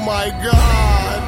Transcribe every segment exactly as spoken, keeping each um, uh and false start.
my God.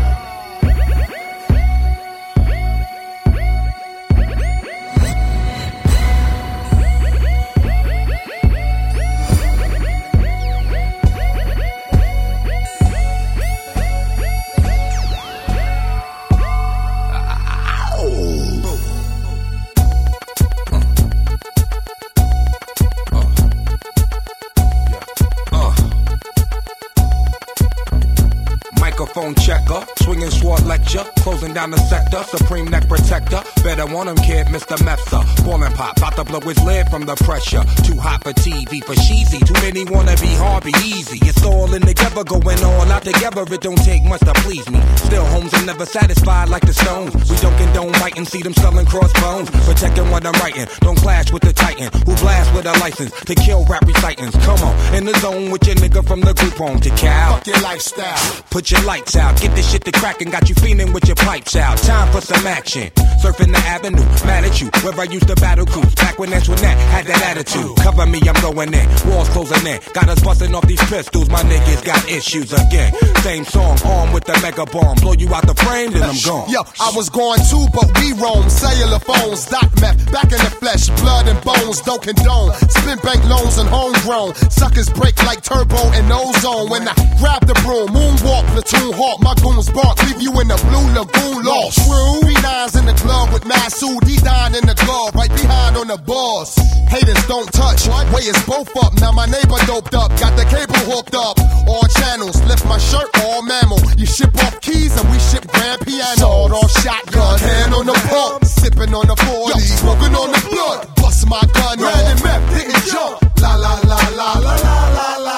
Microphone checker, swinging sword lecture, closing down the sector, supreme neck protector. Better want him, kid, Mister Mepsa. Ballin' pop, about to blow his lid from the pressure. Too hot for T V, for cheesy. Too many wanna be hard, be easy. It's all in together, going all out together. It don't take much to please me. Still, homes are never satisfied like the Stones. We don't condone biting, see them selling crossbones. Protecting what I'm writing, don't clash with the Titan who blast with a license to kill rap recitants. Come on, in the zone with your nigga from the group home to Cal. Fuck your lifestyle. Put your lights out, get this shit to crackin', got you feeling with your pipes out. Time for some action. Surfing the avenue, mad at you, where I used to battle cruise. Back when Antoinette had that attitude. Cover me, I'm going in, walls closing in. Got us busting off these pistols, my niggas got issues again. Same song, armed with the mega bomb. Blow you out the frame, then I'm gone. Yo, I was going too, but we roam. Cellular phones, doc meth, back in the flesh, blood and bones, don't condone. Spin bank loans and homegrown. Suckers break like turbo and ozone. When I grab the broom, moonwalk, platoon hawk, my goons bark, leave you in the blue lagoon lost. True, three nines in the club with Masood, he dying in the glove, right behind on the boss. Haters don't touch, way is both up. Now my neighbor doped up, got the cable hooked up. All channels, lift my shirt, all mammal. You ship off keys and we ship grand piano. Sawed off shotgun, hand on the pump, sipping on the forty, smoking on the blood. Bust my gun, red and meth, didn't jump. La la la la la la la la.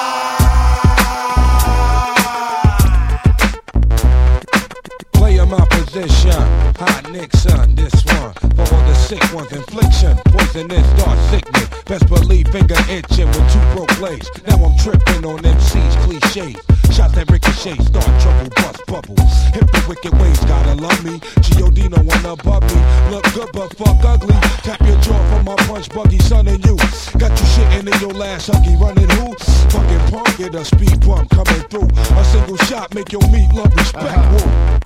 My position, hot Nixon, this one for all the sick ones, infliction, poisonous, dark sickness. Best believe finger itching with two broke blades. Now I'm tripping on M C's cliches. Shots that ricochet, start trouble, bust bubble. Hip the wicked ways, gotta love me. G O D no one above me. Look good but fuck ugly. Tap your jaw for my punch buggy, son and you. Got you shitting in your last huggy, running who? Fucking punk, get a speed bump coming through. A single shot make your meat love respect. Uh-huh.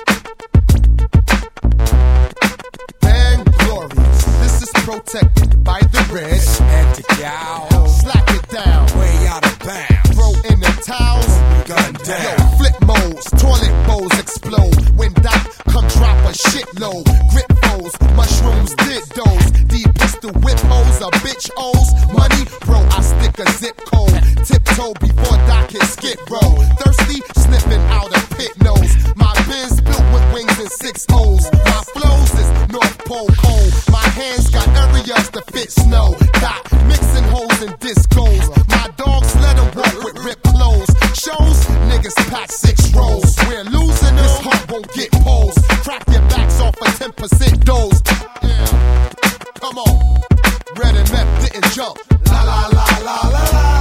Glorious. This is protected by the red. Anti-gal. Slack it down. Way out of bounds. Throw in the towels. Gun down. Yo, flip modes. Toilet bowls explode. When Doc come drop a shitload. Grip foes. Mushrooms did those. D pistol whip hoes. A bitch O's. Money, bro, I stick a zip code. Tiptoe before Doc hit skid row. Thirsty, sniffing out a pit nose. My Benz built with wings and six O's. My flows is North Pole cold. My hands got areas to fit snow. Got mixing holes and discos. My dogs let them walk with ripped clothes. Shows, niggas pack six rolls. We're losing, this heart won't get posed. Crack your backs off a ten percent dose. Yeah. Come on. Red and meth didn't jump. La la la la la la.